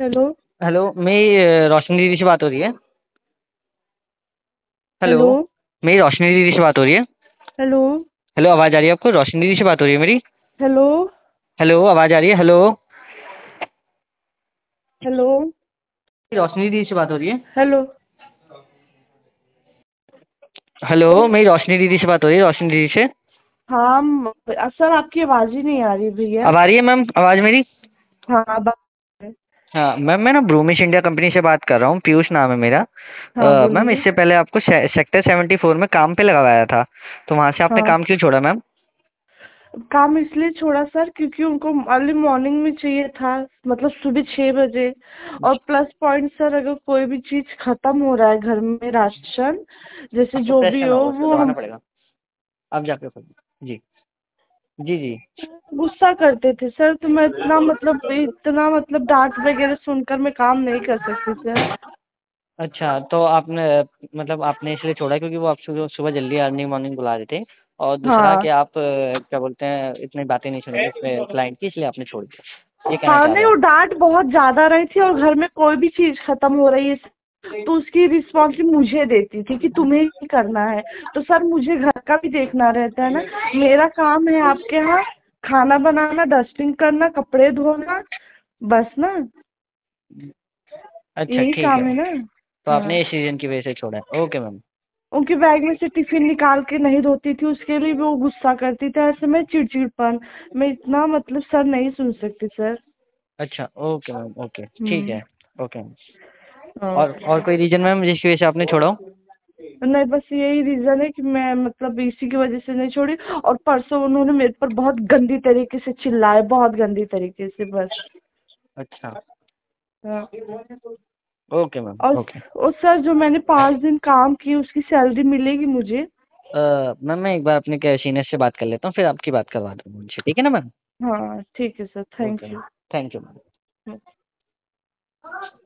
Hello. Hello, मेरी रोशनी दीदी से बात हो रही है। हेलो। हेलो। मेरी रोशनी दीदी से बात हो रही है। हेलो। हेलो, आवाज आ रही है आपको? रोशनी दीदी से बात हो रही है मेरी। हेलो। हेलो, आवाज आ रही है? हेलो। हेलो। रोशनी दीदी से बात हो रही है। हेलो। हेलो, मेरी रोशनी दीदी से बात हो रही है, रोशनी दीदी से। हाँ सर, आपकी आवाज ही नहीं आ रही भैया। अब आ रही है मैम आवाज मेरी? हाँ अब हाँ मैम, मैं ना ब्रूमिश इंडिया कंपनी से बात कर रहा हूँ, पीयूष नाम है मेरा। हाँ मैम, बोलिए। इससे पहले आपको सेक्टर 74 में काम पे लगवाया था, तो वहां से आपने हाँ, काम क्यों छोड़ा मैम? काम इसलिए छोड़ा सर क्योंकि उनको अर्ली मॉर्निंग में चाहिए था। मतलब सुबह 6 बजे। और प्लस पॉइंट सर, अगर कोई भी चीज खत्म हो रहा है घर में, राशन जैसे आपको जो प्रेस भी करना हो होगा, उसको वो दबाना हम पड़ेगा। आप जाके जी। जी जी। गुस्सा करते थे सर। तो मैं इतना मतलब डांट वगैरह सुनकर मैं काम नहीं कर सकती सर। अच्छा, तो आपने मतलब आपने इसलिए छोड़ा क्योंकि वो आप सुबह सुबह जल्दी अर्ली मॉर्निंग बुला रहे थे, और दूसरा हाँ। कि आप क्या बोलते हैं, इतनी बातें नहीं सुनी इसमें क्लाइंट की, इसलिए आपने छोड़ दिया, ये कहना हाँ चाह रहे नहीं, हैं वो आप? डांट बहुत ज्यादा रही थी और घर में कोई भी चीज खत्म हो रही है तो उसकी रिस्पॉन्सिबिलिटी मुझे देती थी कि तुम्हें ही करना है। तो सर मुझे घर का भी देखना रहता है ना। मेरा काम है आपके यहाँ खाना बनाना, डस्टिंग करना, कपड़े धोना, बस ना। अच्छा यही ठीक है। काम है ना। तो हाँ। आपने इस रीजन की वजह से छोड़ा है, ओके मैम। उनके बैग में से टिफिन निकाल के नहीं धोती थी, उसके लिए भी वो गुस्सा करती थी। ऐसे में चिड़चिड़पन, मैं इतना मतलब सर नहीं सुन सकती सर। अच्छा ओके मैम, ओके ठीक हम्म। है। Okay ma'am. हाँ। और कोई रीजन मैम जिसकी वजह से आपने छोड़ा हो? नहीं, बस यही रीजन है कि मैं मतलब इसी की वजह से नहीं छोड़ी। और परसों उन्होंने मेरे पर बहुत गंदी तरीके से चिल्लाए, बहुत गंदी तरीके से, बस। अच्छा। हाँ। ओके मैम, और ओके। और सर, जो मैंने 5 दिन काम की उसकी सैलरी मिलेगी मुझे? मैम, मैं एक बार अपने क्या सीनियर से बात कर लेता हूँ, फिर आपकी बात करवा दूंगा उनसे, ठीक है ना मैम? हाँ ठीक है sir, okay thank ma'am. You. Thank you ma'am.